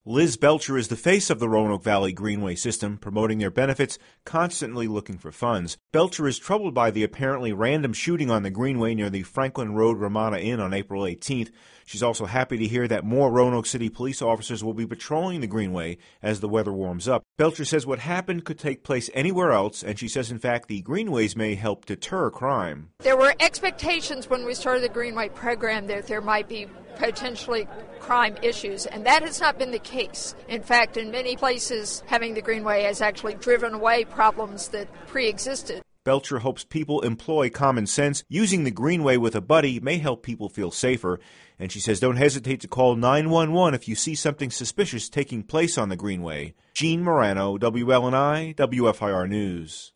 Liz Belcher is the face of the Roanoke Valley Greenway system, promoting their benefits, constantly looking for funds. Belcher is troubled by the apparently random shooting on the Greenway near the Franklin Road Ramada Inn on April 18th. She's also happy to hear that more Roanoke City police officers will be patrolling the Greenway as the weather warms up. Belcher says what happened could take place anywhere else, and she says, in fact, the Greenways may help deter crime. There were expectations when we started the Greenway program that there might be potentially crime issues, and that has not been the case. In fact, in many places, having the Greenway has actually driven away problems that pre-existed. Belcher hopes people employ common sense. Using the Greenway with a buddy may help people feel safer. And she says don't hesitate to call 911 if you see something suspicious taking place on the Greenway. Gene Morano, WLNI, WFIR News.